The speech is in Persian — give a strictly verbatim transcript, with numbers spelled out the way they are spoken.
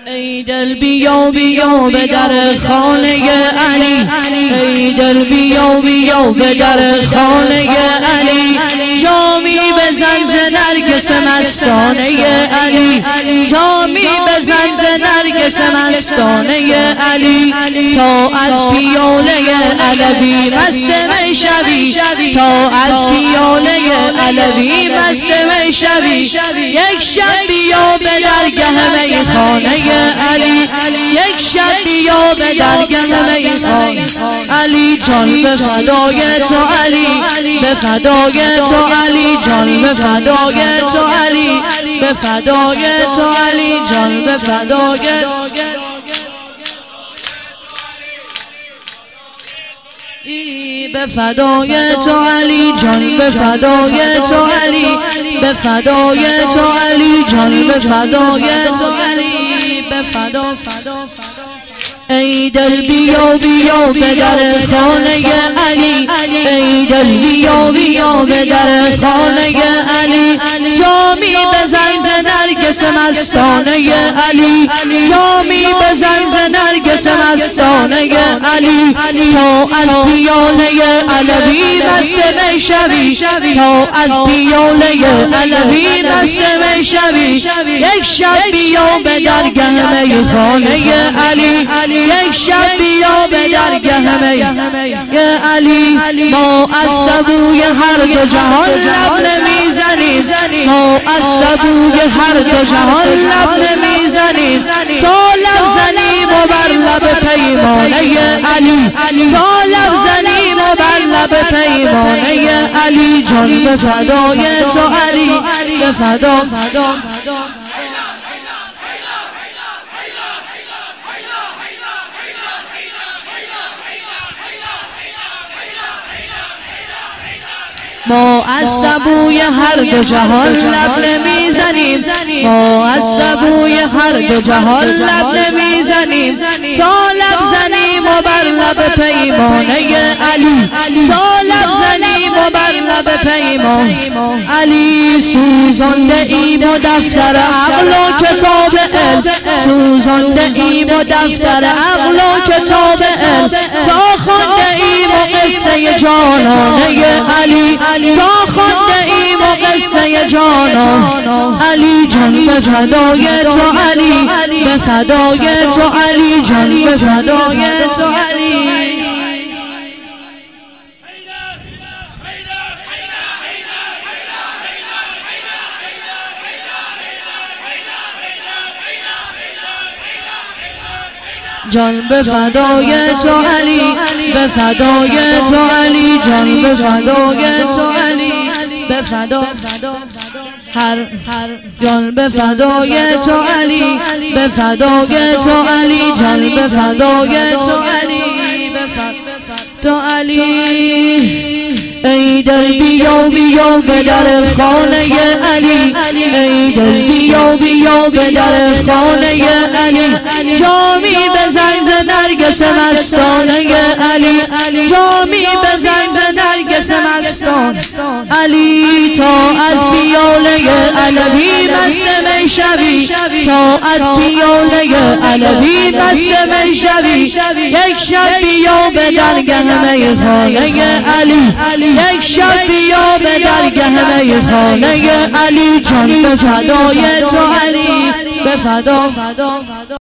ای دل بیا بیا به در خانه علی، ای دل بیا بیا به در خانه علی، جامی بزن ز نرگس مستانه علی، جامی بزن ز نرگس مستانه علی، تا از پیاله علوی مست می شوی، تا از پیاله علوی مست می شوی، یک شب بیا به درگه میخانه علی، یک شب بیا به درگه میخانه علی جان، به فدای تو علی، به فدای تو علی جان، به فدای تو علی، به فدای تو علی جان، به فدای به فدای تو علی جان، به فدای تو علی، به فدای تو علی جان، به فدای تو علی، به فدا فدا ای دل بیا بیا به در خانه علی، ای دل بیا بیا به در خانه علی، جامی بزن ز نرگس مستانه علی، جامی بزن ز نرگس مستانه علی، تا از پیاله علوی مست می شوی، تا از پیاله علوی مست می شوی، یک شب بیا به درگه میخانه علی، یک شب بیا به درگه میخانه علی، ما از سبوی هر دو جهان لب نمیزنیم، ما از سبوی هر دو جهان لب نمیزنیم، تا لب زنیم و بر لب پیمانه علی، تا لب زنیم و بر لب پیمانه علی جان، به فدای تو علی، به فدا فدا ما از سبوی هر دو جهان لب نمیزنیم، ما از سبوی هر دو جهان لب نمیزنیم، تا لب زنیم و بر لب پیمانه علی، تا لب زنیم و بر لب پیمانه علی، سوزانده ایم و دفتر عقل و کتاب علم، سوزانده ایم و دفتر عقل و کتاب علم، تا خوانده ایم و قصه جانانه علی، تا خونده ایم و قصه جانان علی جان، به فدای تو علی، به فدای تو علی جان، به فدای تو علی. جان به فدای تو علی، به فدای تو علی جان، به فدای تو علی، به فدا هر جان، به فدای تو علی، به فدای تو علی جان، به فدای تو علی، به فدای تو علی. ای دل بیا بیا به در خانه علی، ای دل بیا بیا به در خانه علی، جامی بزن ز نرگس مستانه علی، جامی بزن ز نرگس مستانه علی، تا از پیاله علوی مست می شوی، تا از پیاله علوی مست می شوی، یک شب بیا به درگه میخانه علی، یک شب بیا به درگه میخانه علی جان، به فدای تو علی، به فدا